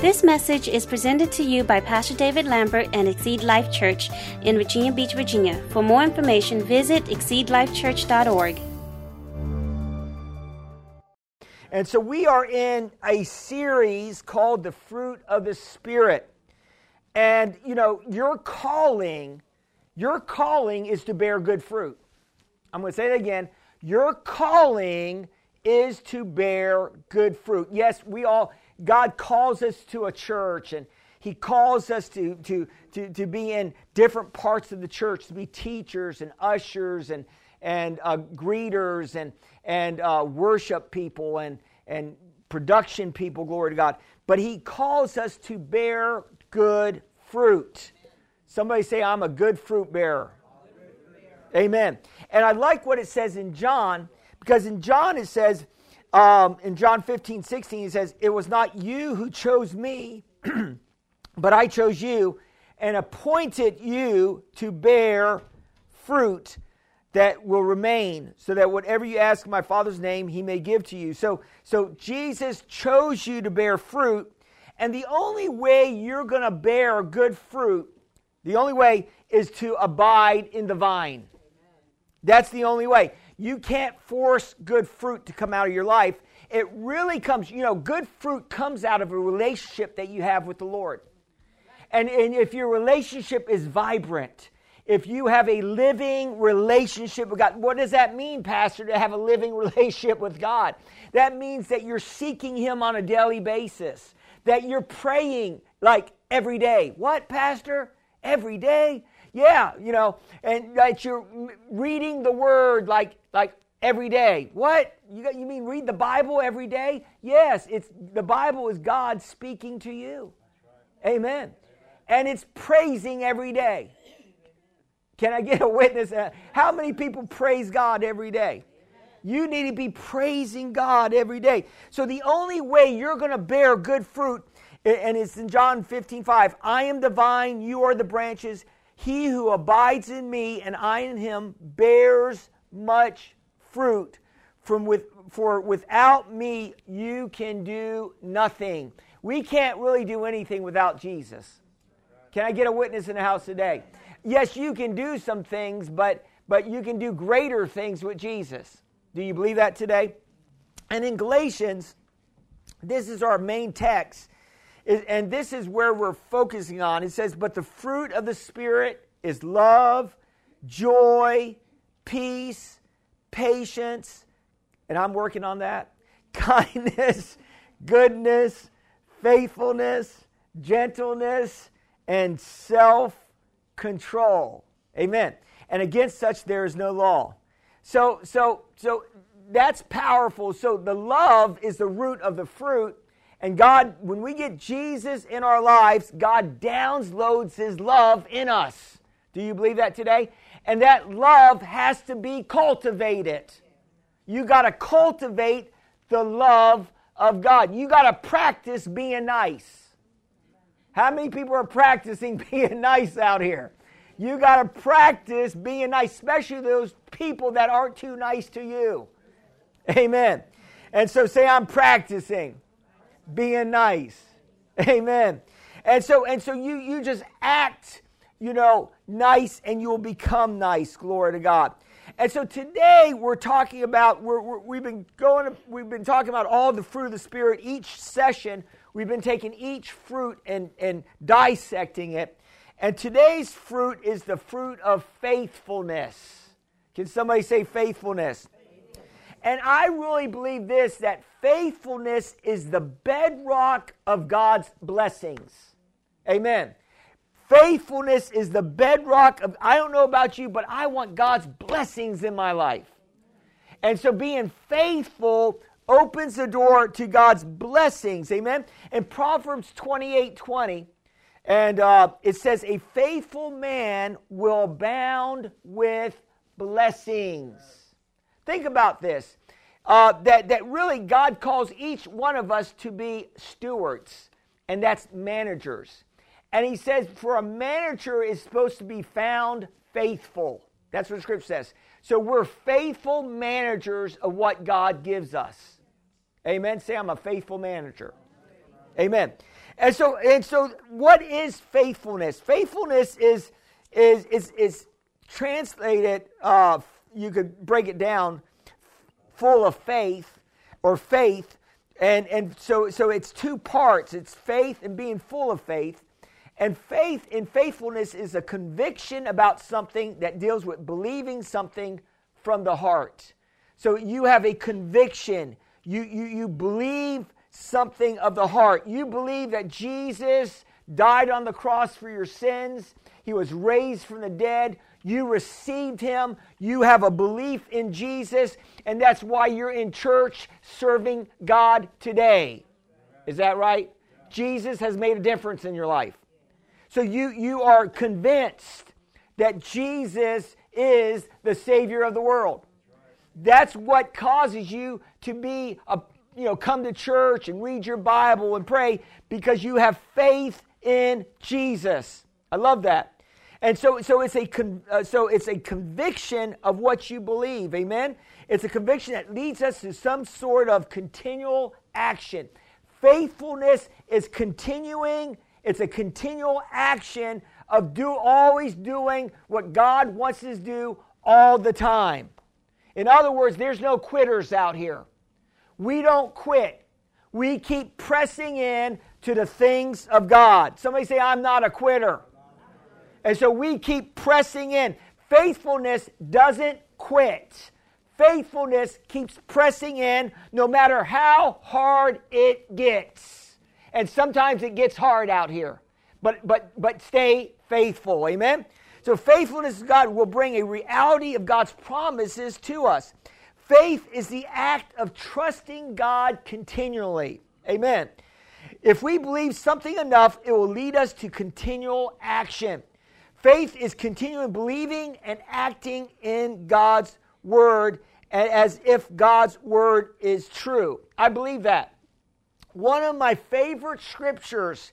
This message is presented to you by Pastor David Lambert and Exceed Life Church in Virginia Beach, Virginia. For more information, visit exceedlifechurch.org. And so we are in a series called The Fruit of the Spirit. And, you know, your calling is to bear good fruit. I'm going to say it again. Your calling is to bear good fruit. Yes, God calls us to a church, and He calls us to be in different parts of the church, to be teachers and ushers and greeters and worship people and production people, glory to God. But He calls us to bear good fruit. Somebody say, I'm a good fruit bearer. Amen. And I like what it says in John, because in John it says, in John 15:16, it says, it was not you who chose me, but I chose you and appointed you to bear fruit that will remain, so that whatever you ask in my Father's name, He may give to you. So Jesus chose you to bear fruit, and the only way you're going to bear good fruit, the only way is to abide in the vine. That's the only way. You can't force good fruit to come out of your life. It really comes, good fruit comes out of a relationship that you have with the Lord. And if your relationship is vibrant, if you have a living relationship with God, what does that mean, Pastor, to have a living relationship with God? That means that you're seeking Him on a daily basis, that you're praying like every day. What, Pastor? Every day? Yeah, and that you're reading the Word like every day. What? You mean read the Bible every day? Yes, the Bible is God speaking to you. Right. Amen. And it's praising every day. Can I get a witness? How many people praise God every day? You need to be praising God every day. So the only way you're going to bear good fruit, and it's in John 15:5, I am the vine, you are the branches. He who abides in me and I in him bears much fruit. For without me you can do nothing. We can't really do anything without Jesus. Can I get a witness in the house today? Yes, you can do some things, but you can do greater things with Jesus. Do you believe that today? And in Galatians, this is our main text. And this is where we're focusing on. It says, but the fruit of the Spirit is love, joy, peace, patience, and I'm working on that, kindness, goodness, faithfulness, gentleness, and self-control. Amen. And against such there is no law. So that's powerful. So the love is the root of the fruit. And God, when we get Jesus in our lives, God downloads His love in us. Do you believe that today? And that love has to be cultivated. You got to cultivate the love of God. You got to practice being nice. How many people are practicing being nice out here? You got to practice being nice, especially those people that aren't too nice to you. Amen. And so say, I'm practicing being nice. Amen. And so you just act, nice, and you'll become nice. Glory to God. And so today we're talking about we've been talking about all the fruit of the Spirit. Each session we've been taking each fruit and dissecting it. And today's fruit is the fruit of faithfulness. Can somebody say faithfulness? And I really believe this, that faithfulness is the bedrock of God's blessings. Amen. Faithfulness is the bedrock of, I don't know about you, but I want God's blessings in my life. And so being faithful opens the door to God's blessings. Amen. In Proverbs 28:20, and it says, a faithful man will abound with blessings. Think about this, that really God calls each one of us to be stewards, and that's managers. And He says for a manager is supposed to be found faithful. That's what Scripture says. So we're faithful managers of what God gives us. Amen. Say, I'm a faithful manager. Amen. And so what is faithfulness? Faithfulness is translated, you could break it down, full of faith or faith. And so it's two parts. It's faith and being full of faith. And faith in faithfulness is a conviction about something that deals with believing something from the heart. So you have a conviction. You believe something of the heart. You believe that Jesus died on the cross for your sins. He was raised from the dead. You received him. You have a belief in Jesus. And that's why you're in church serving God today. Is that right? Jesus has made a difference in your life. So you are convinced that Jesus is the Savior of the world. That's what causes you to be come to church and read your Bible and pray, because you have faith in Jesus. I love that. And so it's a conviction of what you believe. Amen. It's a conviction that leads us to some sort of continual action. Faithfulness is continuing. It's a continual action of always doing what God wants us to do all the time. In other words, there's no quitters out here. We don't quit. We keep pressing in to the things of God. Somebody say, I'm not a quitter. And so we keep pressing in. Faithfulness doesn't quit. Faithfulness keeps pressing in no matter how hard it gets. And sometimes it gets hard out here. But stay faithful. Amen? So faithfulness to God will bring a reality of God's promises to us. Faith is the act of trusting God continually. Amen. If we believe something enough, it will lead us to continual action. Faith is continuing believing and acting in God's word as if God's word is true. I believe that. One of my favorite scriptures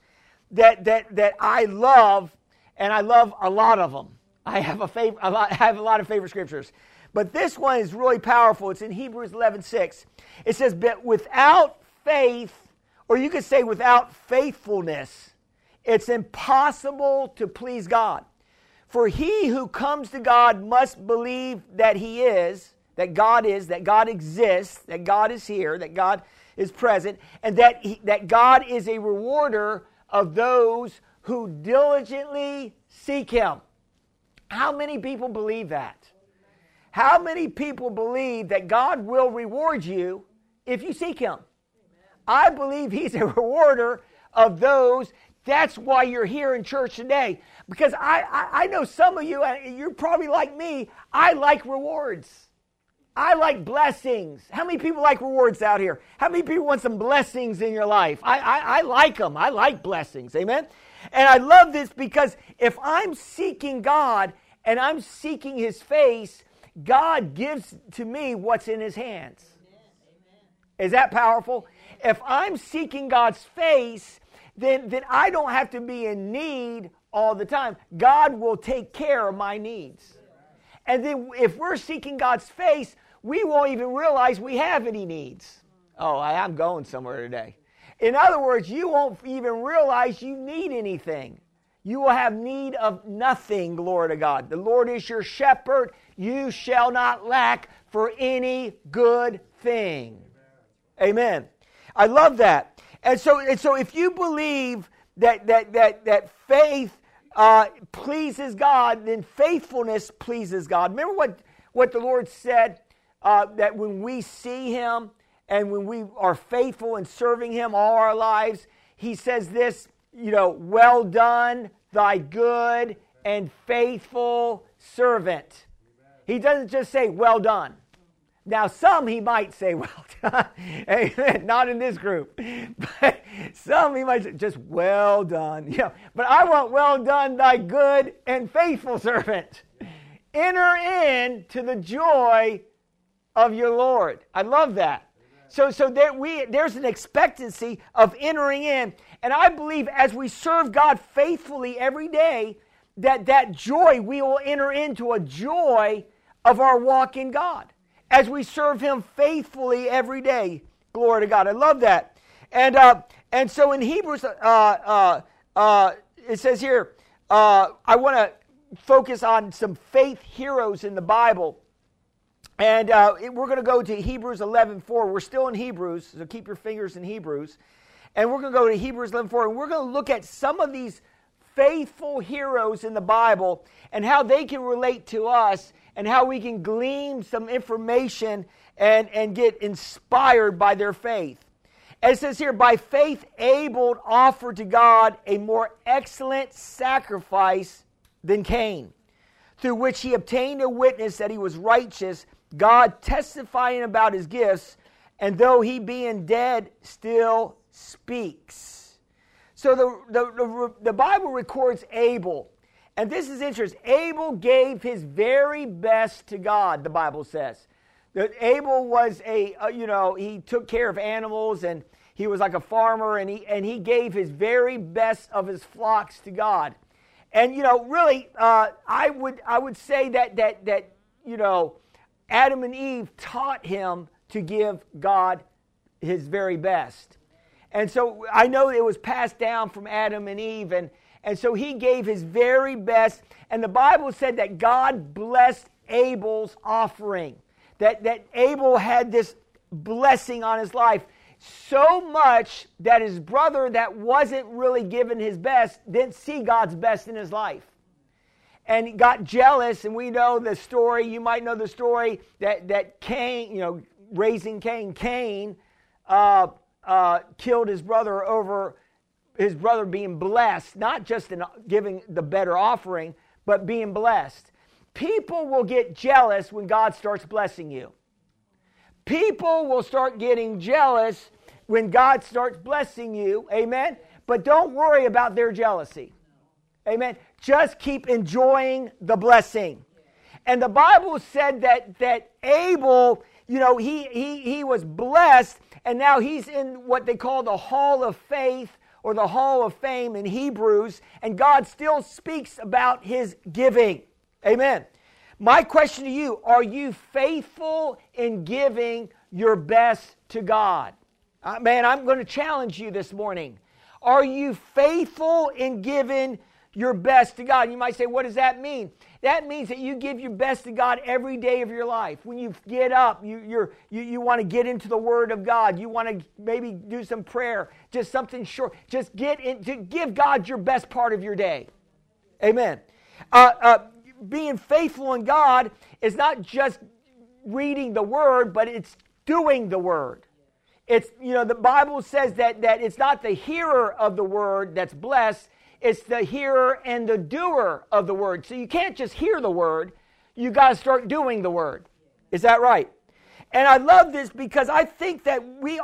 that I love, and I love a lot of them. I have a lot of favorite scriptures. But this one is really powerful. It's in Hebrews 11:6. It says, but without faith, or you could say without faithfulness, it's impossible to please God. For he who comes to God must believe that he is, that God exists, that God is here, that God is present, and that God is a rewarder of those who diligently seek him. How many people believe that? How many people believe that God will reward you if you seek him? I believe he's a rewarder of those. That's why you're here in church today. Because I know some of you, you're probably like me, I like rewards. I like blessings. How many people like rewards out here? How many people want some blessings in your life? I like them. I like blessings. Amen? And I love this because if I'm seeking God and I'm seeking his face, God gives to me what's in his hands. Amen. Is that powerful? If I'm seeking God's face, then I don't have to be in need all the time. God will take care of my needs. And then if we're seeking God's face, we won't even realize we have any needs. Oh, I'm going somewhere today. In other words, you won't even realize you need anything. You will have need of nothing, glory to God. The Lord is your shepherd. You shall not lack for any good thing. Amen. I love that. And so if you believe that faith pleases God, then faithfulness pleases God. Remember what the Lord said, that when we see him and when we are faithful in serving him all our lives, he says this, well done, thy good and faithful servant. He doesn't just say, well done. Now, some he might say, well done. Amen. Not in this group. But some he might say, just well done. But I want well done, thy good and faithful servant. Enter into the joy of your Lord. I love that. So there's an expectancy of entering in. And I believe as we serve God faithfully every day, that joy, we will enter into a joy of our walk in God. As we serve him faithfully every day. Glory to God. I love that. And And so in Hebrews, it says here, I want to focus on some faith heroes in the Bible. And we're going to go to Hebrews 11:4. We're still in Hebrews, so keep your fingers in Hebrews. And we're going to go to Hebrews 11:4, and we're going to look at some of these faithful heroes in the Bible and how they can relate to us and how we can glean some information and get inspired by their faith. And it says here, by faith Abel offered to God a more excellent sacrifice than Cain, through which he obtained a witness that he was righteous, God testifying about his gifts, and though he being dead, still speaks. So the Bible records Abel, and this is interesting. Abel gave his very best to God, the Bible says. That Abel was he took care of animals, and he was like a farmer, and he gave his very best of his flocks to God. And really, I would say that Adam and Eve taught him to give God his very best. And so I know it was passed down from Adam and Eve, and so he gave his very best. And the Bible said that God blessed Abel's offering, that Abel had this blessing on his life, so much that his brother that wasn't really giving his best didn't see God's best in his life. And he got jealous, and we know the story. You might know the story that Cain, raising Cain, killed his brother over his brother being blessed, not just in giving the better offering, but being blessed. People will get jealous when God starts blessing you. People will start getting jealous when God starts blessing you. Amen? But don't worry about their jealousy. Amen? Just keep enjoying the blessing. And the Bible said that Abel, he was blessed, and now he's in what they call the Hall of Faith or the Hall of Fame in Hebrews, and God still speaks about his giving. Amen. My question to you, are you faithful in giving your best to God? Man, I'm going to challenge you this morning. Are you faithful in giving your best to God? You might say, what does that mean? That means that you give your best to God every day of your life. When you get up, you want to get into the Word of God. You want to maybe do some prayer, just something short. Just give God your best part of your day. Amen. Being faithful in God is not just reading the Word, but it's doing the Word. It's, the Bible says that it's not the hearer of the Word that's blessed, it's the hearer and the doer of the Word. So you can't just hear the Word, you got to start doing the Word. Is that right? And I love this because I think that we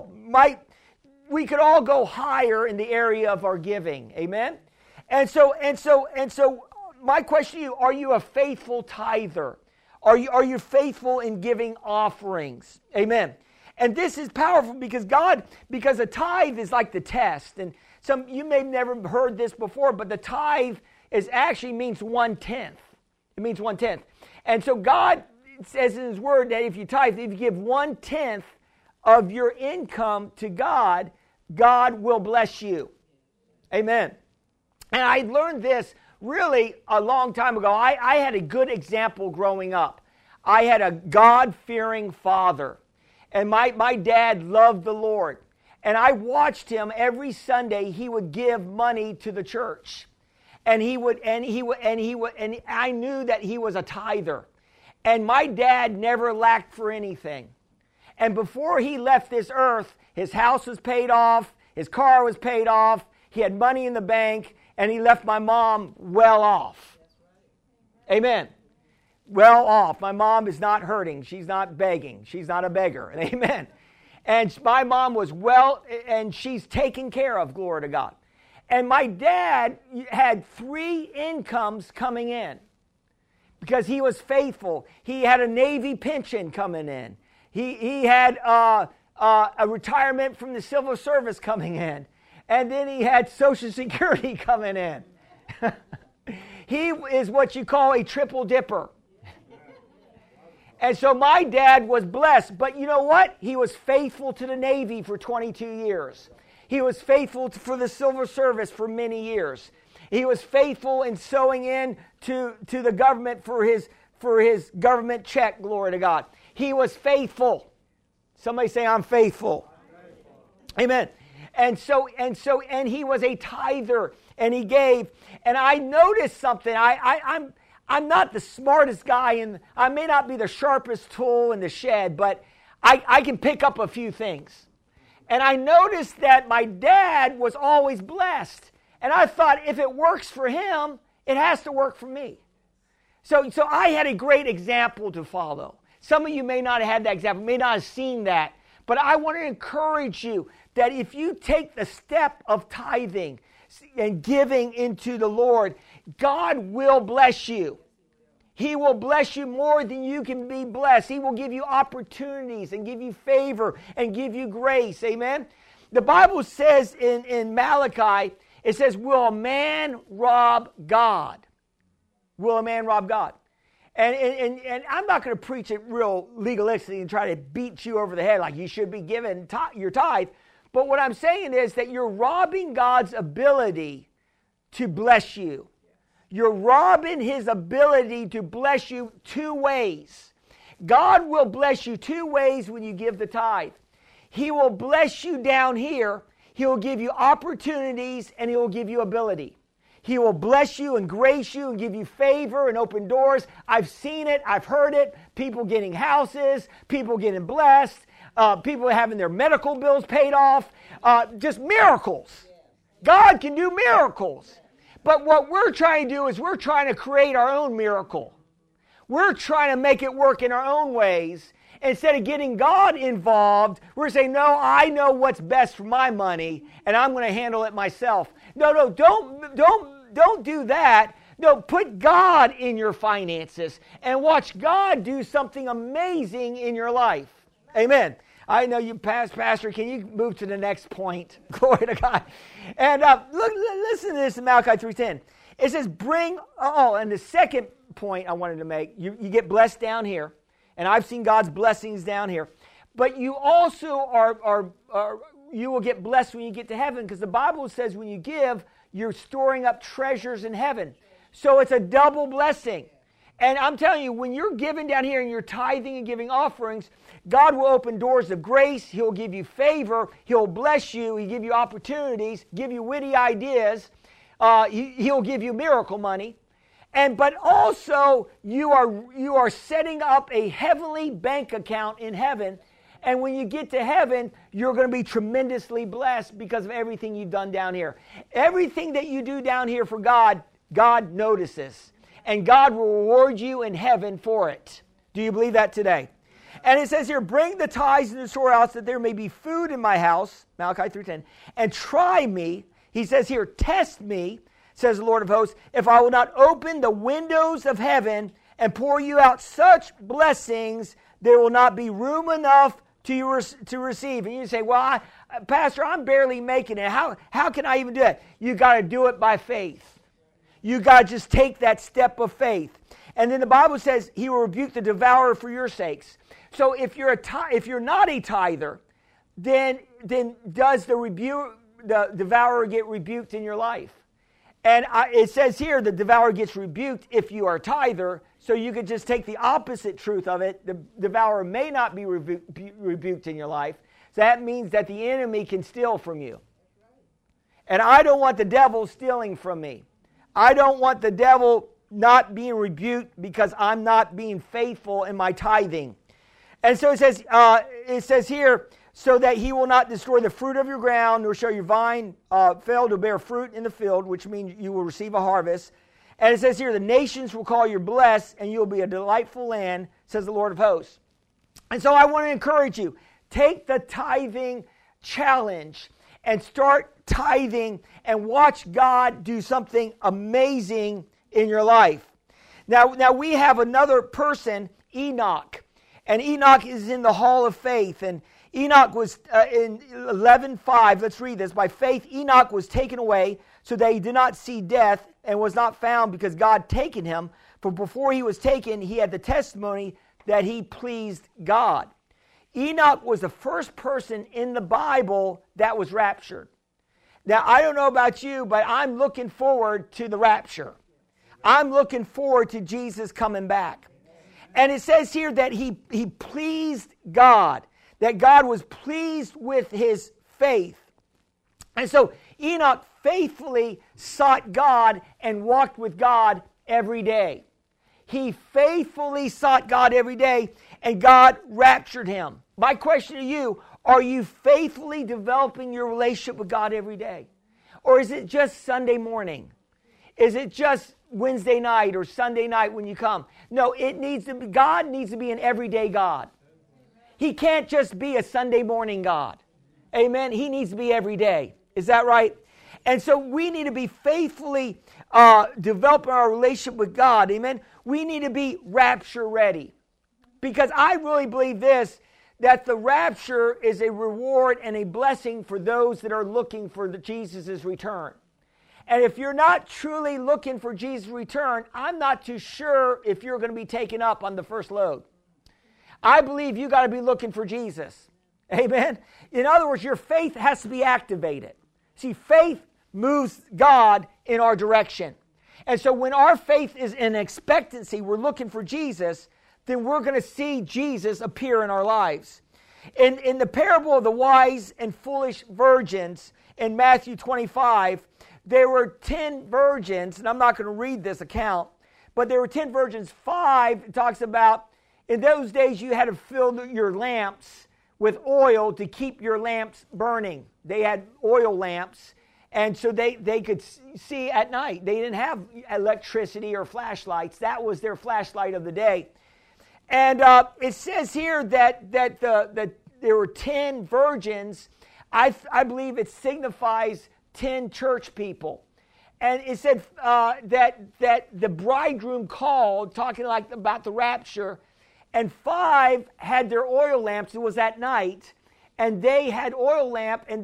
could all go higher in the area of our giving. Amen? And so my question to you, are you a faithful tither? Are you faithful in giving offerings? Amen. And this is powerful because a tithe is like the test. And you may have never heard this before, but the tithe actually means 1/10. It means 1/10. And so God says in His Word that if you give 1/10 of your income to God, God will bless you. Amen. And I learned this really a long time ago. I had a good example growing up. I had a God-fearing father. And my dad loved the Lord. And I watched him every Sunday. He would give money to the church. And I knew that he was a tither. And my dad never lacked for anything. And before he left this earth, his house was paid off, his car was paid off, he had money in the bank, and he left my mom well off. Amen. Well off. My mom is not hurting. She's not begging. She's not a beggar. Amen. And my mom was and she's taken care of, glory to God. And my dad had 3 incomes coming in because he was faithful. He had a Navy pension coming in. He had a retirement from the civil service coming in. And then he had Social Security coming in. He is what you call a triple dipper. And so my dad was blessed. But you know what? He was faithful to the Navy for 22 years. He was faithful for the civil service for many years. He was faithful in sowing in to the government for his government check, glory to God. He was faithful. Somebody say, I'm faithful. Amen. And he was a tither, and he gave. And I noticed something. I'm not the smartest guy, and I may not be the sharpest tool in the shed, but I can pick up a few things. And I noticed that my dad was always blessed. And I thought, if it works for him, it has to work for me. So I had a great example to follow. Some of you may not have had that example, may not have seen that. But I want to encourage you that if you take the step of tithing and giving into the Lord, God will bless you. He will bless you more than you can be blessed. He will give you opportunities and give you favor and give you grace. Amen? The Bible says in Malachi, it says, will a man rob God? Will a man rob God? And I'm not going to preach it real legalistically and try to beat you over the head like you should be given your tithe. But what I'm saying is that you're robbing God's ability to bless you. You're robbing his ability to bless you two ways. God will bless you two ways when you give the tithe. He will bless you down here. He will give you opportunities and he will give you ability. He will bless you and grace you and give you favor and open doors. I've seen it. I've heard it. People getting houses. People getting blessed. People having their medical bills paid off. Just miracles. God can do miracles. But what we're trying to do is we're trying to create our own miracle. We're trying to make it work in our own ways. Instead of getting God involved, we're saying, no, I know what's best for my money, and I'm going to handle it myself. No, don't do that. No, put God in your finances and watch God do something amazing in your life. Amen. I know you, Pastor. Can you move to the next point? Glory to God. And listen to this in Malachi 3:10. It says, and the second point I wanted to make, you get blessed down here. And I've seen God's blessings down here. But you also you will get blessed when you get to heaven, because the Bible says when you give, you're storing up treasures in heaven. So it's a double blessing. And I'm telling you, when you're giving down here and you're tithing and giving offerings, God will open doors of grace. He'll give you favor. He'll bless you. He'll give you opportunities, give you witty ideas. He'll give you miracle money. But also you are setting up a heavenly bank account in heaven. And when you get to heaven, you're going to be tremendously blessed because of everything you've done down here. Everything that you do down here for God, God notices. And God will reward you in heaven for it. Do you believe that today? And it says here, bring the tithes into the storehouse that there may be food in my house, Malachi 3:10, and try me. He says here, test me, says the Lord of hosts, if I will not open the windows of heaven and pour you out such blessings, there will not be room enough to receive. And you say, well, Pastor, I'm barely making it. How can I even do it? You got to do it by faith. You got to just take that step of faith. And then the Bible says he will rebuke the devourer for your sakes. So if you're not a tither, then does the devourer get rebuked in your life? And it says here the devourer gets rebuked if you are a tither. So you could just take the opposite truth of it. The devourer may not be rebuked in your life. So that means that the enemy can steal from you. And I don't want the devil stealing from me. I don't want the devil not being rebuked because I'm not being faithful in my tithing. And so it says here, so that he will not destroy the fruit of your ground, nor shall your vine fail to bear fruit in the field, which means you will receive a harvest. And it says here, the nations will call you blessed, and you'll be a delightful land, says the Lord of hosts. And so I want to encourage you, take the tithing challenge and start tithing and watch God do something amazing in your life. Now we have another person, Enoch. And Enoch is in the hall of faith. And Enoch was in 11:5. Let's read this. By faith, Enoch was taken away so that he did not see death and was not found because God had taken him. For before he was taken, he had the testimony that he pleased God. Enoch was the first person in the Bible that was raptured. Now, I don't know about you, but I'm looking forward to the rapture. I'm looking forward to Jesus coming back. And it says here that he pleased God, that God was pleased with his faith. And so Enoch faithfully sought God and walked with God every day. He faithfully sought God every day, and God raptured him. My question to you, are you faithfully developing your relationship with God every day? Or is it just Sunday morning? Is it just Wednesday night or Sunday night when you come? No, God needs to be an everyday God. He can't just be a Sunday morning God. Amen? He needs to be every day. Is that right? And so we need to be faithfully developing our relationship with God. Amen? We need to be rapture ready. Because I really believe this, that the rapture is a reward and a blessing for those that are looking for Jesus' return. And if you're not truly looking for Jesus' return, I'm not too sure if you're going to be taken up on the first load. I believe you got to be looking for Jesus. Amen? In other words, your faith has to be activated. See, faith moves God in our direction. And so when our faith is in expectancy, we're looking for Jesus, then we're going to see Jesus appear in our lives. In the parable of the wise and foolish virgins in Matthew 25, there were 10 virgins, and I'm not going to read this account, but there were 10 virgins. 5 talks about, in those days you had to fill your lamps with oil to keep your lamps burning. They had oil lamps, and so they could see at night. They didn't have electricity or flashlights. That was their flashlight of the day. And it says here that there were 10 virgins. I believe it signifies 10 church people. And it said that the bridegroom called, talking like about the rapture, and 5 had their oil lamps. It was at night, and they had oil lamp, and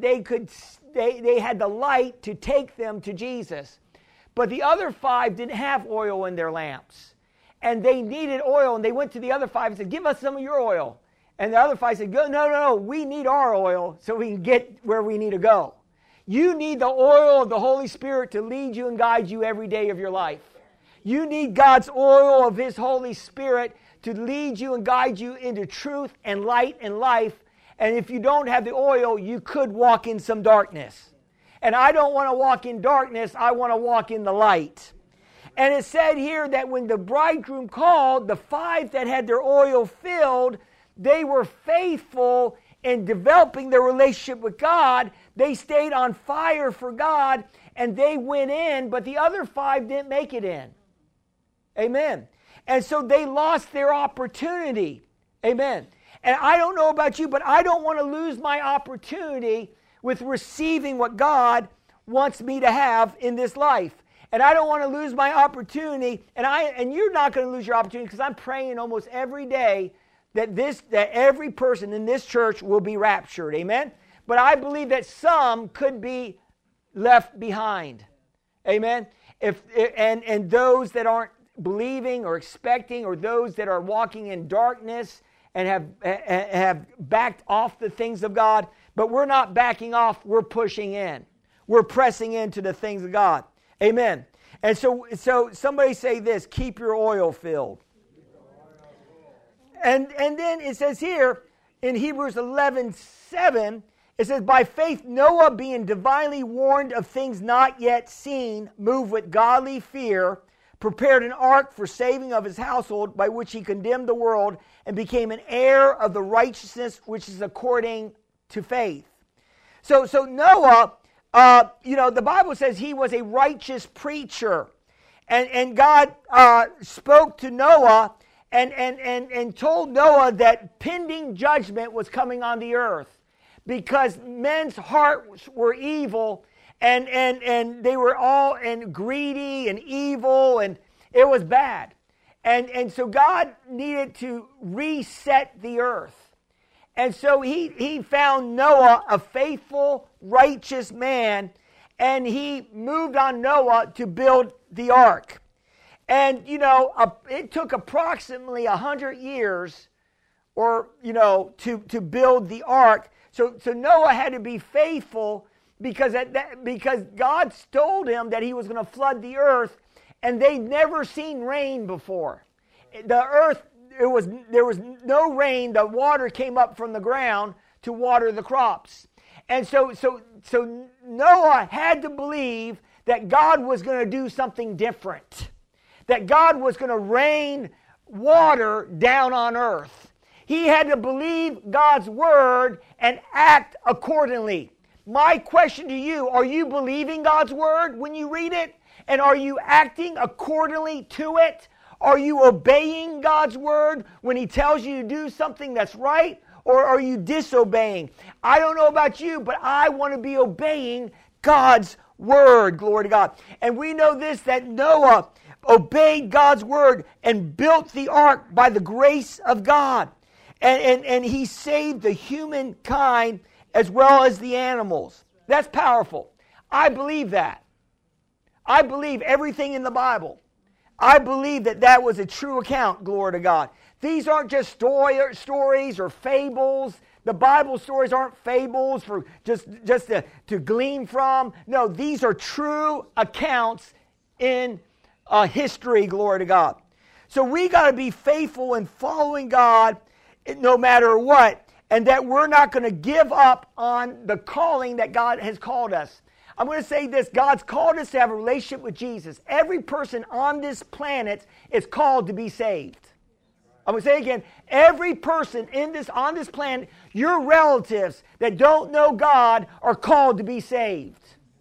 they had the light to take them to Jesus. But the other 5 didn't have oil in their lamps. And they needed oil, and they went to the other 5 and said, give us some of your oil. And the other 5 said, no, we need our oil so we can get where we need to go. You need the oil of the Holy Spirit to lead you and guide you every day of your life. You need God's oil of His Holy Spirit to lead you and guide you into truth and light and life. And if you don't have the oil, you could walk in some darkness. And I don't want to walk in darkness. I want to walk in the light. And it said here that when the bridegroom called, the 5 that had their oil filled, they were faithful in developing their relationship with God. They stayed on fire for God, and they went in, but the other 5 didn't make it in. Amen. And so they lost their opportunity. Amen. And I don't know about you, but I don't want to lose my opportunity with receiving what God wants me to have in this life. And I don't want to lose my opportunity, and you're not going to lose your opportunity, because I'm praying almost every day that every person in this church will be raptured. Amen? But I believe that some could be left behind. Amen? And those that aren't believing or expecting, or those that are walking in darkness and have backed off the things of God. But we're not backing off, we're pushing in. We're pressing into the things of God. Amen. And so somebody say this, keep your oil filled. And then it says here in Hebrews 11:7, it says, by faith Noah, being divinely warned of things not yet seen, moved with godly fear, prepared an ark for saving of his household, by which he condemned the world and became an heir of the righteousness which is according to faith. So Noah, the Bible says he was a righteous preacher. And God spoke to Noah and told Noah that pending judgment was coming on the earth, because men's hearts were evil, and they were all greedy and evil, and it was bad. And so God needed to reset the earth. And so he found Noah a faithful, righteous man, and he moved on Noah to build the ark. And, it took approximately 100 years to build the ark. So Noah had to be faithful because God told him that he was going to flood the earth, and they'd never seen rain before. The earth, there was no rain. The water came up from the ground to water the crops. And so Noah had to believe that God was going to do something different, that God was going to rain water down on earth. He had to believe God's word and act accordingly. My question to you, are you believing God's word when you read it? And are you acting accordingly to it? Are you obeying God's word when he tells you to do something that's right? Or are you disobeying? I don't know about you, but I want to be obeying God's word. Glory to God. And we know this, that Noah obeyed God's word and built the ark by the grace of God. And he saved the humankind as well as the animals. That's powerful. I believe that. I believe everything in the Bible. I believe that was a true account, glory to God. These aren't just stories or fables. The Bible stories aren't fables for just to glean from. No, these are true accounts in history, glory to God. So we got to be faithful in following God no matter what, and that we're not going to give up on the calling that God has called us. I'm going to say this, God's called us to have a relationship with Jesus. Every person on this planet is called to be saved. I'm going to say again, every person on this planet, your relatives that don't know God are called to be saved.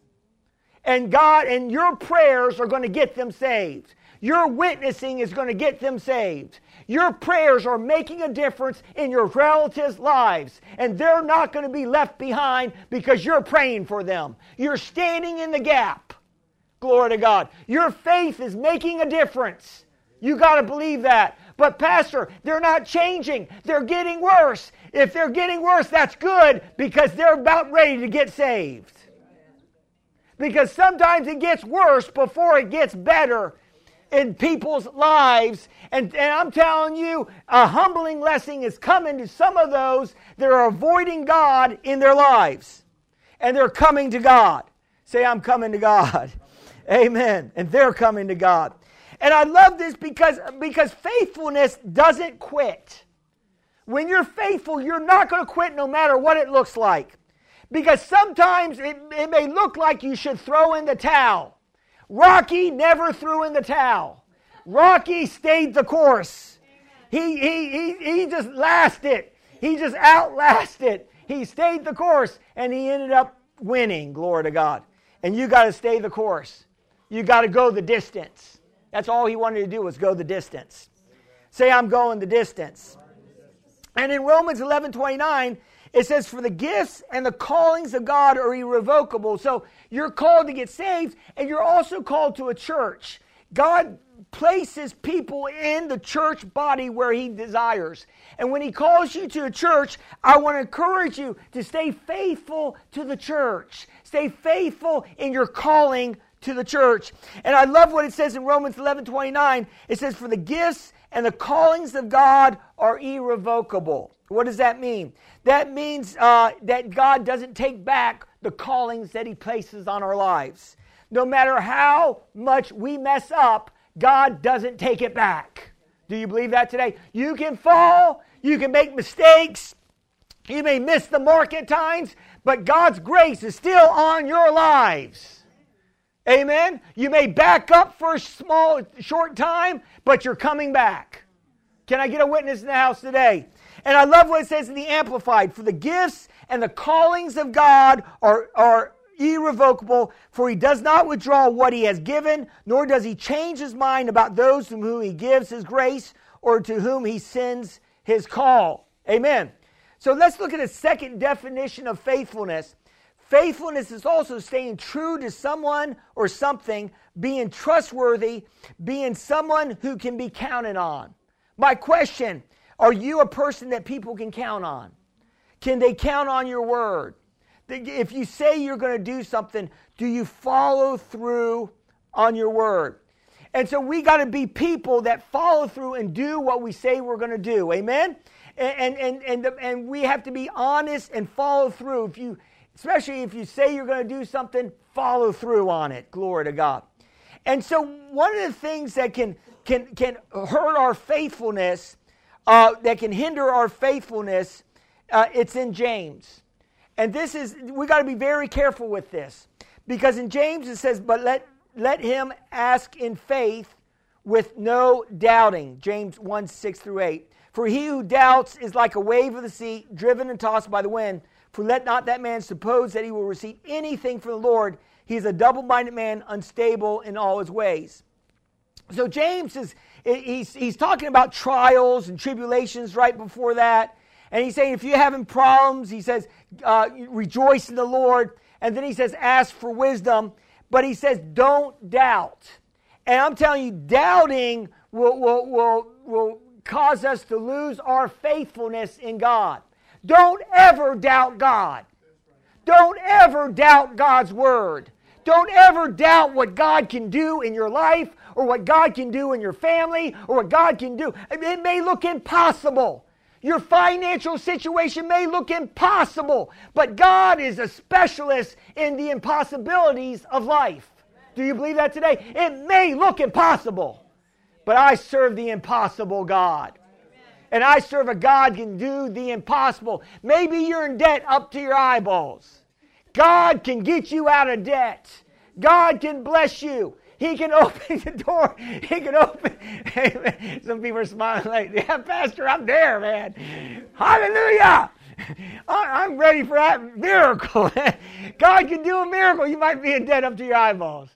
And God and your prayers are going to get them saved. Your witnessing is going to get them saved. Your prayers are making a difference in your relatives' lives. And they're not going to be left behind because you're praying for them. You're standing in the gap. Glory to God. Your faith is making a difference. You got to believe that. But Pastor, they're not changing. They're getting worse. If they're getting worse, that's good because they're about ready to get saved. Because sometimes it gets worse before it gets better in people's lives. And I'm telling you, a humbling lesson is coming to some of those that are avoiding God in their lives. And they're coming to God. Say, I'm coming to God. Amen. And they're coming to God. And I love this because faithfulness doesn't quit. When you're faithful, you're not going to quit no matter what it looks like. Because sometimes it may look like you should throw in the towel. Rocky never threw in the towel. Rocky stayed the course. He just lasted. He just outlasted. He stayed the course and he ended up winning. Glory to God. And you got to stay the course. You got to go the distance. That's all he wanted to do was go the distance. Say, I'm going the distance. And in Romans 11:29, it says, for the gifts and the callings of God are irrevocable. So you're called to get saved, and you're also called to a church. God places people in the church body where he desires. And when he calls you to a church, I want to encourage you to stay faithful to the church. Stay faithful in your calling to the church. And I love what it says in Romans 11:29. It says, for the gifts and the callings of God are irrevocable. What does that mean? That means that God doesn't take back the callings that he places on our lives. No matter how much we mess up, God doesn't take it back. Do you believe that today? You can fall, you can make mistakes, you may miss the mark at times, but God's grace is still on your lives. Amen? You may back up for a short time, but you're coming back. Can I get a witness in the house today? And I love what it says in the Amplified. For the gifts and the callings of God are irrevocable, for he does not withdraw what he has given, nor does he change his mind about those to whom he gives his grace or to whom he sends his call. Amen. So let's look at a second definition of faithfulness. Faithfulness is also staying true to someone or something, being trustworthy, being someone who can be counted on. My question, are you a person that people can count on? Can they count on your word? If you say you're going to do something, do you follow through on your word? And so we got to be people that follow through and do what we say we're going to do. Amen? And we have to be honest and follow through. Especially if you say you're going to do something, follow through on it. Glory to God. And so one of the things that can hurt our faithfulness, that can hinder our faithfulness, it's in James. And we got to be very careful with this. Because in James it says, but let him ask in faith with no doubting. James 1, 6 through 8. For he who doubts is like a wave of the sea, driven and tossed by the wind. For let not that man suppose that he will receive anything from the Lord. He is a double-minded man, unstable in all his ways. So James he's talking about trials and tribulations right before that. And he's saying if you're having problems, he says, rejoice in the Lord. And then he says, ask for wisdom. But he says, don't doubt. And I'm telling you, doubting will cause us to lose our faithfulness in God. Don't ever doubt God. Don't ever doubt God's word. Don't ever doubt what God can do in your life or what God can do in your family or what God can do. It may look impossible. Your financial situation may look impossible, but God is a specialist in the impossibilities of life. Do you believe that today? It may look impossible, but I serve the impossible God. And I serve a God who can do the impossible. Maybe you're in debt up to your eyeballs. God can get you out of debt. God can bless you. He can open the door. He can open. Some people are smiling like, yeah, Pastor, I'm there, man. Hallelujah. I'm ready for that miracle. God can do a miracle. You might be in debt up to your eyeballs.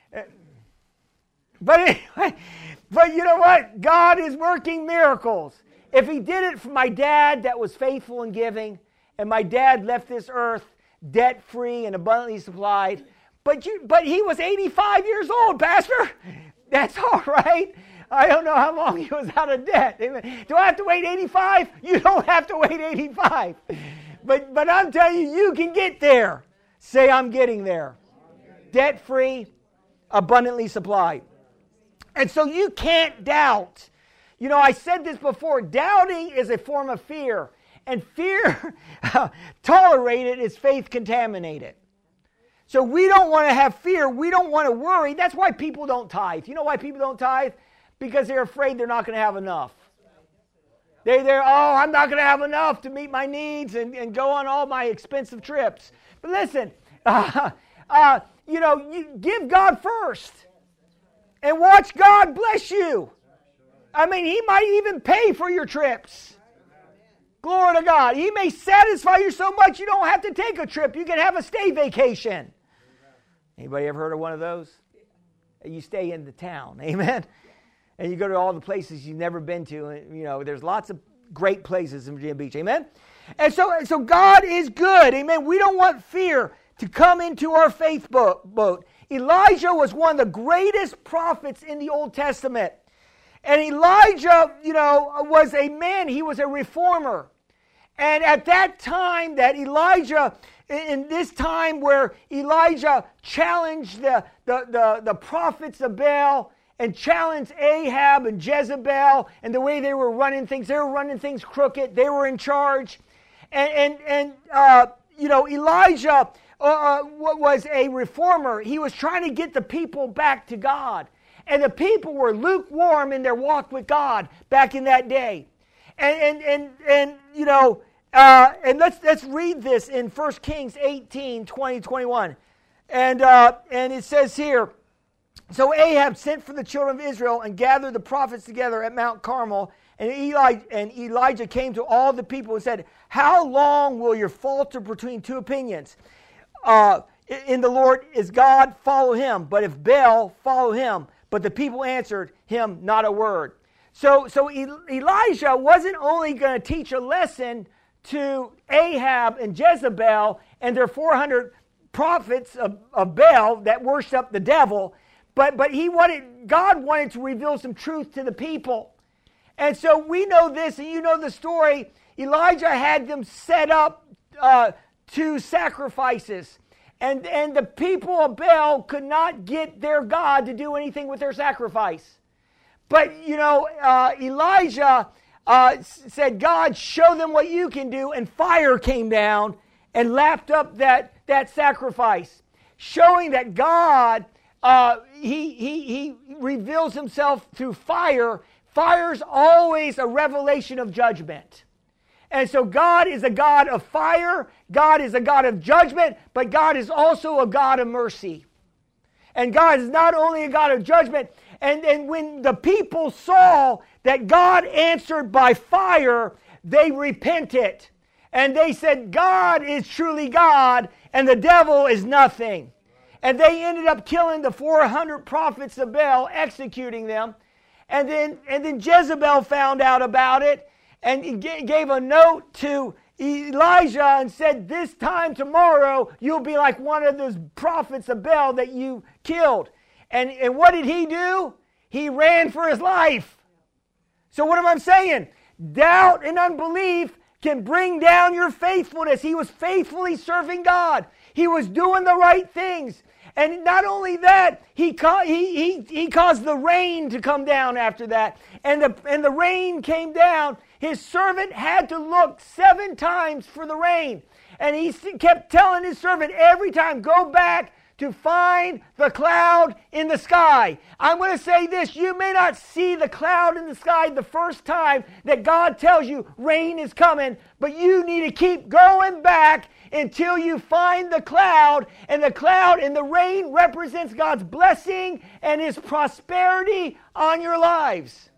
But anyway, but you know what? God is working miracles. If he did it for my dad that was faithful in giving, and my dad left this earth debt-free and abundantly supplied, but he was 85 years old, Pastor. That's all right. I don't know how long he was out of debt. Do I have to wait 85? You don't have to wait 85. But I'm telling you, you can get there. Say, I'm getting there. Debt-free, abundantly supplied. And so you can't doubt. You know, I said this before. Doubting is a form of fear. And fear tolerated is faith contaminated. So we don't want to have fear. We don't want to worry. That's why people don't tithe. You know why people don't tithe? Because they're afraid they're not going to have enough. I'm not going to have enough to meet my needs and go on all my expensive trips. But listen, you give God first and watch God bless you. I mean, he might even pay for your trips. Glory to God. He may satisfy you so much you don't have to take a trip. You can have a stay vacation. Anybody ever heard of one of those? You stay in the town. Amen. And you go to all the places you've never been to. And, you know, there's lots of great places in Virginia Beach. Amen. And so God is good. Amen. We don't want fear to come into our faith boat. Elijah was one of the greatest prophets in the Old Testament. And Elijah, was a man. He was a reformer. And at that time that Elijah, in this time where Elijah challenged the prophets of Baal and challenged Ahab and Jezebel and the way they were running things crooked. They were in charge. Elijah was a reformer. He was trying to get the people back to God. And the people were lukewarm in their walk with God back in that day. And let's read this in 1 Kings 18, 20, 21. And it says here, so Ahab sent for the children of Israel and gathered the prophets together at Mount Carmel. And Elijah came to all the people and said, how long will you falter between two opinions? In the Lord is God, follow him. But if Baal, follow him. But the people answered him not a word. So Elijah wasn't only going to teach a lesson to Ahab and Jezebel and their 400 prophets of Baal that worship the devil, but God wanted to reveal some truth to the people. And so we know this, and you know the story. Elijah had them set up 2 sacrifices. And the people of Baal could not get their God to do anything with their sacrifice. But, Elijah said, God, show them what you can do. And fire came down and lapped up that sacrifice, showing that God, he reveals himself through fire. Fire's always a revelation of judgment. And so God is a God of fire, God is a God of judgment, but God is also a God of mercy. And God is not only a God of judgment, and when the people saw that God answered by fire, they repented. And they said, God is truly God, and the devil is nothing. And they ended up killing the 400 prophets of Baal, executing them. And then Jezebel found out about it and gave a note to Elijah and said, this time tomorrow, you'll be like one of those prophets of Baal that you killed. And what did he do? He ran for his life. So what am I saying? Doubt and unbelief can bring down your faithfulness. He was faithfully serving God. He was doing the right things. And not only that, he caused the rain to come down after that. And the rain came down. His servant had to look 7 times for the rain. And he kept telling his servant every time, go back to find the cloud in the sky. I'm going to say this, you may not see the cloud in the sky the first time that God tells you rain is coming, but you need to keep going back until you find the cloud, and the rain represents God's blessing and his prosperity on your lives.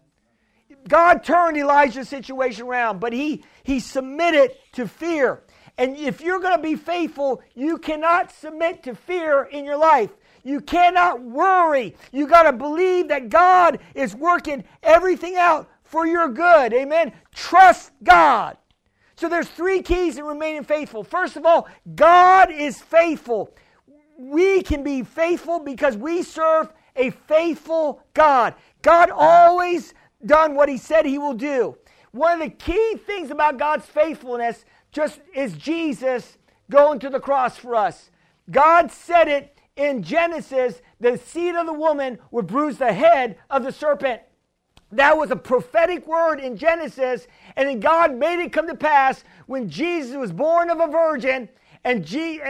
God turned Elijah's situation around, but he submitted to fear. And if you're going to be faithful, you cannot submit to fear in your life. You cannot worry. You got to believe that God is working everything out for your good. Amen. Trust God. So there's 3 keys in remaining faithful. First of all, God is faithful. We can be faithful because we serve a faithful God. God always done what he said he will do. One of the key things about God's faithfulness just is Jesus going to the cross for us. God said it in Genesis, the seed of the woman would bruise the head of the serpent. That was a prophetic word in Genesis, and then God made it come to pass when Jesus was born of a virgin, and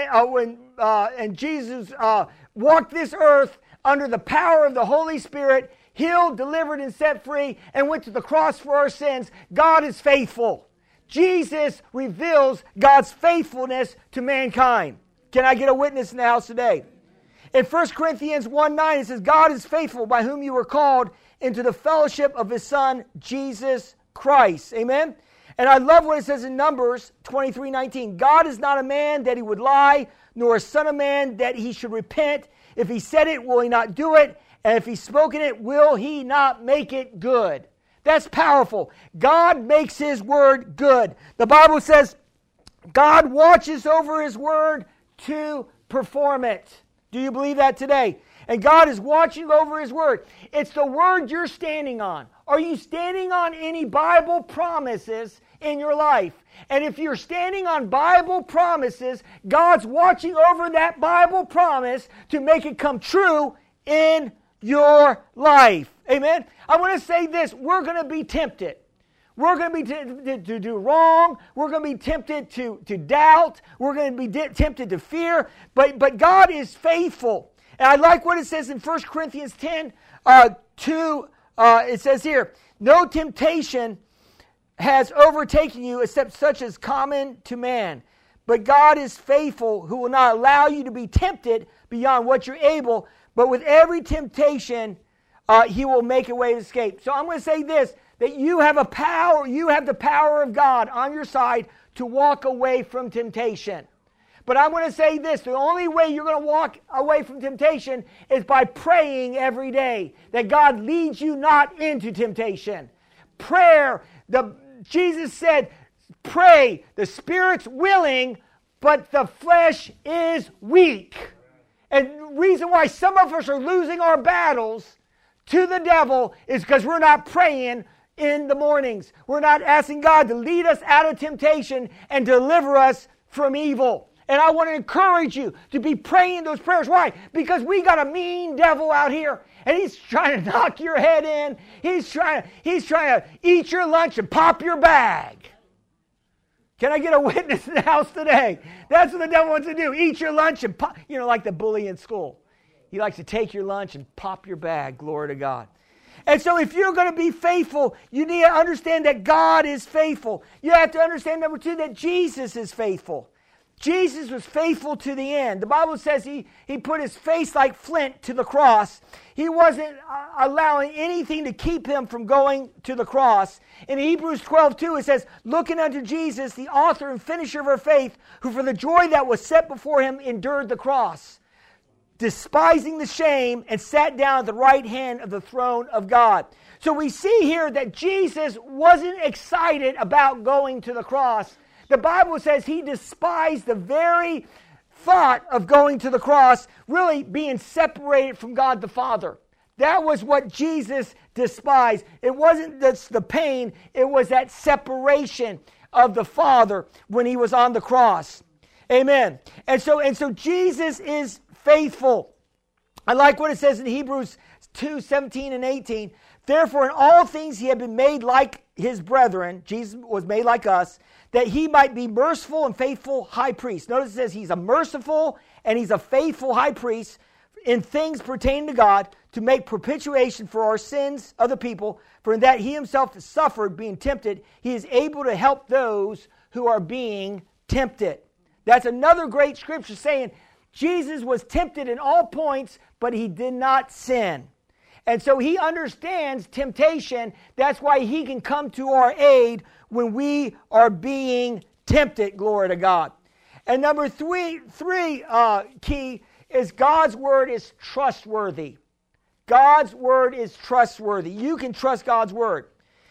Jesus walked this earth under the power of the Holy Spirit, healed, delivered, and set free, and went to the cross for our sins. God is faithful. Jesus reveals God's faithfulness to mankind. Can I get a witness in the house today? In 1 Corinthians 1:9, it says, God is faithful, by whom you were called into the fellowship of his Son, Jesus Christ. Amen? And I love what it says in Numbers 23:19. God is not a man that he would lie, nor a son of man that he should repent. If he said it, will he not do it? And if he's spoken it, will he not make it good? That's powerful. God makes his word good. The Bible says God watches over his word to perform it. Do you believe that today? And God is watching over his word. It's the word you're standing on. Are you standing on any Bible promises in your life? And if you're standing on Bible promises, God's watching over that Bible promise to make it come true in your life. Amen? I want to say this. We're going to be tempted. We're going to be tempted to do wrong. We're going to be tempted to doubt. We're going to be tempted to fear. But God is faithful. And I like what it says in 1 Corinthians 10:2. It says here, no temptation has overtaken you except such as common to man. But God is faithful, who will not allow you to be tempted beyond what you're able, but with every temptation, he will make a way of escape. So I'm going to say this, that you have the power of God on your side to walk away from temptation. But I'm going to say this, the only way you're going to walk away from temptation is by praying every day, that God leads you not into temptation. Prayer, Jesus said, pray, the Spirit's willing, but the flesh is weak. And the reason why some of us are losing our battles to the devil is because we're not praying in the mornings. We're not asking God to lead us out of temptation and deliver us from evil. And I want to encourage you to be praying those prayers. Why? Because we got a mean devil out here, and he's trying to knock your head in. He's trying to eat your lunch and pop your bag. Can I get a witness in the house today? That's what the devil wants to do. Eat your lunch and pop, like the bully in school. He likes to take your lunch and pop your bag. Glory to God. And so if you're going to be faithful, you need to understand that God is faithful. You have to understand, number 2, that Jesus is faithful. Jesus was faithful to the end. The Bible says he put his face like flint to the cross. He wasn't allowing anything to keep him from going to the cross. In Hebrews 12:2 it says, looking unto Jesus, the author and finisher of our faith, who for the joy that was set before him endured the cross, despising the shame, and sat down at the right hand of the throne of God. So we see here that Jesus wasn't excited about going to the cross. The Bible says he despised the very thought of going to the cross, really being separated from God the Father. That was what Jesus despised. It wasn't the pain, it was that separation of the Father when he was on the cross. Amen. And so Jesus is faithful. I like what it says in Hebrews 2:17 and 18. Therefore, in all things he had been made like his brethren. Jesus was made like us, that he might be merciful and faithful high priest. Notice it says he's a merciful and he's a faithful high priest in things pertaining to God, to make propitiation for our sins of the people. For in that he himself suffered, being tempted, he is able to help those who are being tempted. That's another great scripture saying Jesus was tempted in all points, but he did not sin. And so he understands temptation. That's why he can come to our aid when we are being tempted. Glory to God. And number three key is God's word is trustworthy. God's word is trustworthy. You can trust God's word.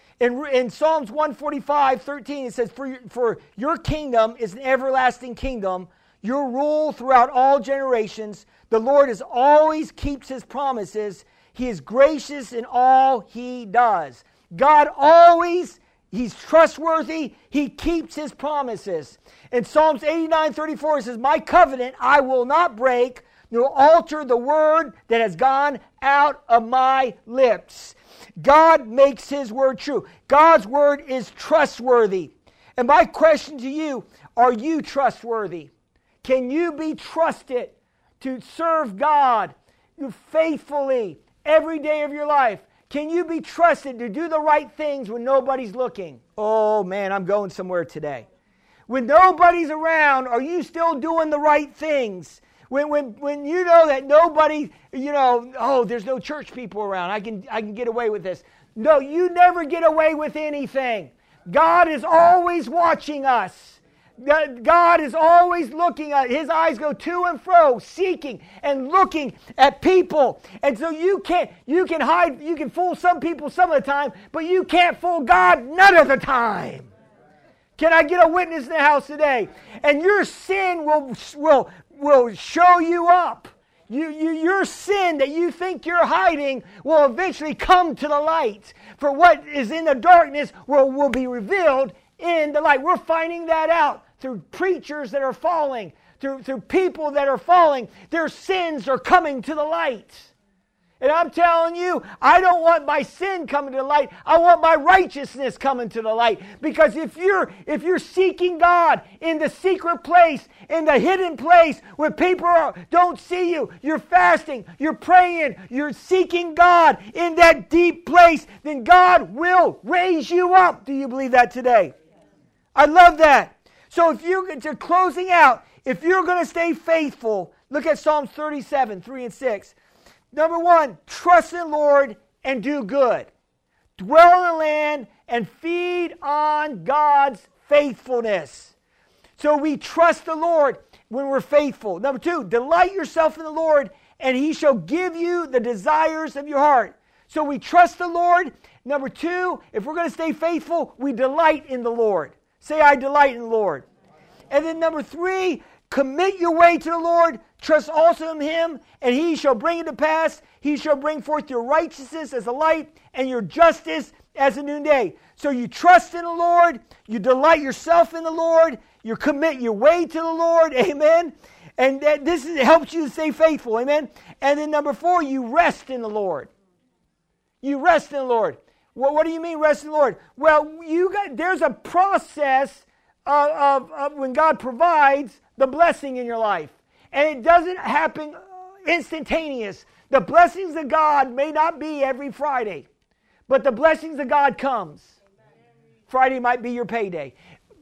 In Psalms 145:13 it says, For your kingdom is an everlasting kingdom, your rule throughout all generations. The Lord always keeps his promises. He is gracious in all he does. God always, he's trustworthy. He keeps his promises. In Psalms 89:34 it says, My covenant I will not break, nor alter the word that has gone out of my lips. God makes his word true. God's word is trustworthy. And my question to you, are you trustworthy? Can you be trusted to serve God faithfully every day of your life? Can you be trusted to do the right things when nobody's looking? Oh man, I'm going somewhere today. When nobody's around, are you still doing the right things? When you know that nobody, there's no church people around, I can get away with this. No, you never get away with anything. God is always watching us. God is always looking at, his eyes go to and fro, seeking and looking at people. And so you can hide, you can fool some people some of the time, but you can't fool God none of the time. Can I get a witness in the house today? And your sin will show you up. Your sin that you think you're hiding will eventually come to the light. For what is in the darkness will be revealed in the light. We're finding that out through preachers that are falling, through people that are falling. Their sins are coming to the light. And I'm telling you, I don't want my sin coming to the light. I want my righteousness coming to the light. Because if you're seeking God in the secret place, in the hidden place where people don't see you, you're fasting, you're praying, you're seeking God in that deep place, then God will raise you up. Do you believe that today? I love that. So to closing out, if you're going to stay faithful, look at Psalms 37:3-6. Number 1, trust in the Lord and do good. Dwell in the land and feed on God's faithfulness. So we trust the Lord when we're faithful. Number 2, delight yourself in the Lord and he shall give you the desires of your heart. So we trust the Lord. Number 2, if we're going to stay faithful, we delight in the Lord. Say, I delight in the Lord. And then number 3, commit your way to the Lord. Trust also in him, and he shall bring it to pass. He shall bring forth your righteousness as a light and your justice as a noonday. So you trust in the Lord. You delight yourself in the Lord. You commit your way to the Lord. Amen. And this helps you to stay faithful. Amen. And then number 4, you rest in the Lord. You rest in the Lord. Well, what do you mean rest in the Lord? Well, there's a process of when God provides the blessing in your life. And it doesn't happen instantaneous. The blessings of God may not be every Friday, but the blessings of God comes. Friday might be your payday.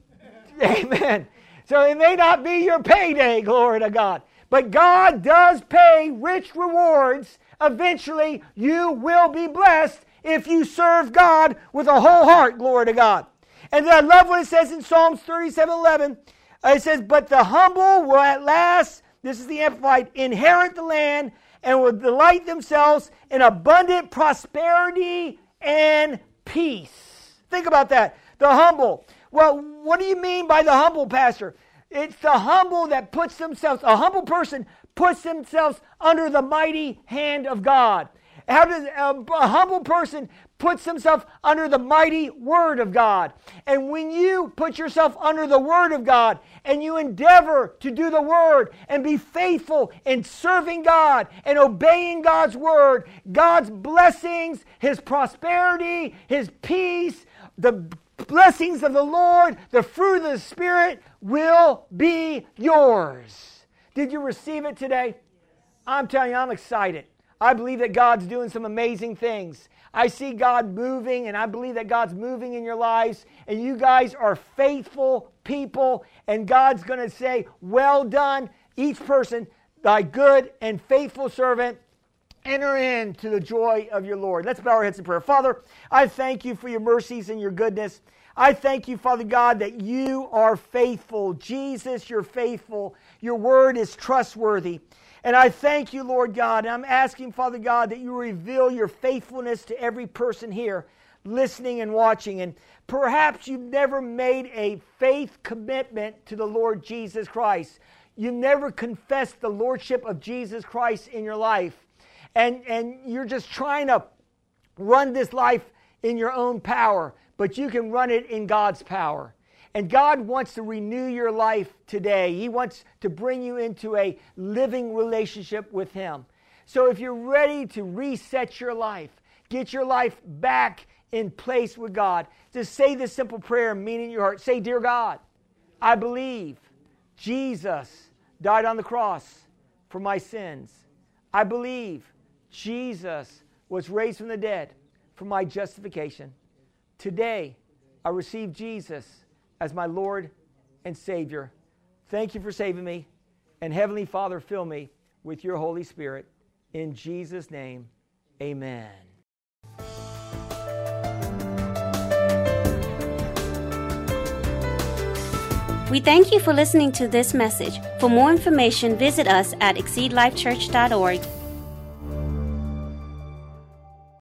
Amen. So it may not be your payday, glory to God. But God does pay rich rewards. Eventually, you will be blessed if you serve God with a whole heart, glory to God. And then I love what it says in Psalms 37:11. It says, but the humble will at last, this is the Amplified, inherit the land and will delight themselves in abundant prosperity and peace. Think about that. The humble. Well, what do you mean by the humble, Pastor? It's the humble that puts themselves, a humble person puts themselves under the mighty hand of God. How does a humble person puts himself under the mighty Word of God? And when you put yourself under the Word of God and you endeavor to do the Word and be faithful in serving God and obeying God's Word, God's blessings, His prosperity, His peace, the blessings of the Lord, the fruit of the Spirit will be yours. Did you receive it today? I'm telling you, I'm excited. I believe that God's doing some amazing things. I see God moving, and I believe that God's moving in your lives, and you guys are faithful people, and God's going to say, well done, each person, thy good and faithful servant. Enter into the joy of your Lord. Let's bow our heads in prayer. Father, I thank you for your mercies and your goodness. I thank you, Father God, that you are faithful. Jesus, you're faithful. Your word is trustworthy. And I thank you, Lord God. And I'm asking, Father God, that you reveal your faithfulness to every person here listening and watching. And perhaps you've never made a faith commitment to the Lord Jesus Christ. You've never confessed the lordship of Jesus Christ in your life. And you're just trying to run this life in your own power, but you can run it in God's power. And God wants to renew your life today. He wants to bring you into a living relationship with Him. So if you're ready to reset your life, get your life back in place with God, just say this simple prayer, meaning in your heart. Say, Dear God, I believe Jesus died on the cross for my sins. I believe Jesus was raised from the dead for my justification. Today, I receive Jesus as my Lord and Savior. Thank you for saving me. And Heavenly Father, fill me with your Holy Spirit. In Jesus' name, amen. We thank you for listening to this message. For more information, visit us at exceedlifechurch.org